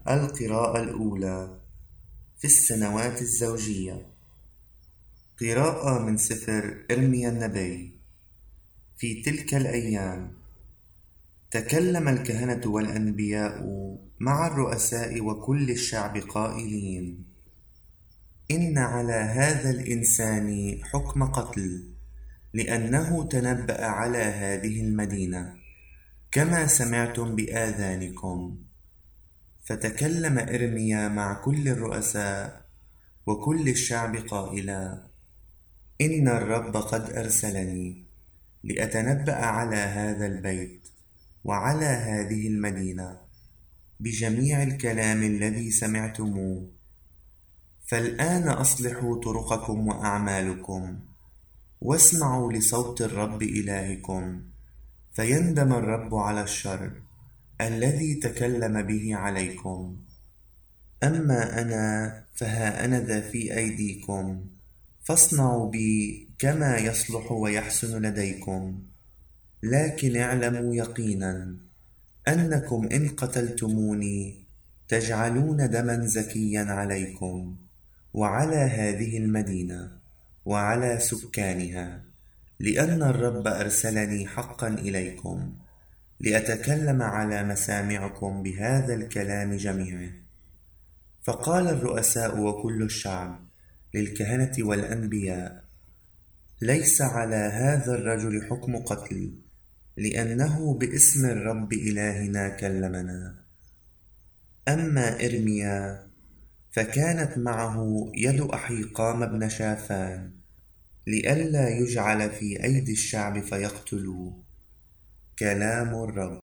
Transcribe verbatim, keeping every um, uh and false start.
القراءة الأولى في السنوات الزوجية. قراءة من سفر إرميا النبي. في تلك الأيام تكلم الكهنة والأنبياء مع الرؤساء وكل الشعب قائلين: إن على هذا الإنسان حكم قتل، لأنه تنبأ على هذه المدينة كما سمعتم بآذانكم. فتكلم إرميا مع كل الرؤساء وكل الشعب قائلا: إن الرب قد أرسلني لأتنبأ على هذا البيت وعلى هذه المدينة بجميع الكلام الذي سمعتموه. فالآن أصلحوا طرقكم وأعمالكم، واسمعوا لصوت الرب إلهكم، فيندم الرب على الشر الذي تكلم به عليكم. أما أنا فها أنا ذا في أيديكم، فاصنعوا بي كما يصلح ويحسن لديكم. لكن اعلموا يقينا أنكم إن قتلتموني تجعلون دما زكيا عليكم وعلى هذه المدينة وعلى سكانها، لأن الرب أرسلني حقا إليكم لأتكلم على مسامعكم بهذا الكلام جميعه. فقال الرؤساء وكل الشعب للكهنة والأنبياء: ليس على هذا الرجل حكم قتل، لأنه باسم الرب إلهنا كلمنا. أما إرميا فكانت معه يد أحيقام بن شافان، لئلا يجعل في أيدي الشعب فيقتلوه. كلام الرب.